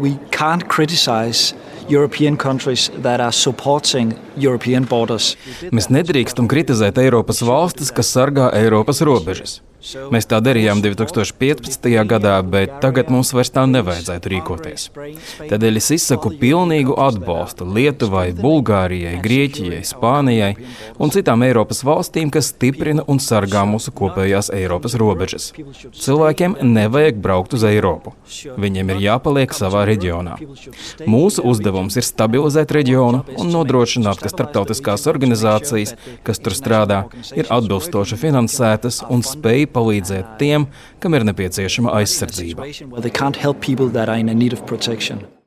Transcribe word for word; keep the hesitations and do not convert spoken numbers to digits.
We can't criticize European countries that are supporting European borders. Mēs nedrīkstam kritizēt Eiropas valstis, kas sargā Eiropas robežas. Mēs tā darījām divi tūkstoši piecpadsmitajā gadā, bet tagad mums vairs tā nevajadzētu rīkoties. Tādēļ es izsaku pilnīgu atbalstu Lietuvai, Bulgārijai, Grieķijai, Spānijai un citām Eiropas valstīm, kas stiprina un sargā mūsu kopējās Eiropas robežas. Cilvēkiem nevajag braukt uz Eiropu. Viņiem ir jāpaliek savā reģionā. Mūsu uzdevums ir stabilizēt reģionu un nodrošināt, ka starptautiskās organizācijas, kas tur strādā, ir atbilstoši finansētas un spēj palīdzēt tiem, kam ir nepieciešama aizsardzība.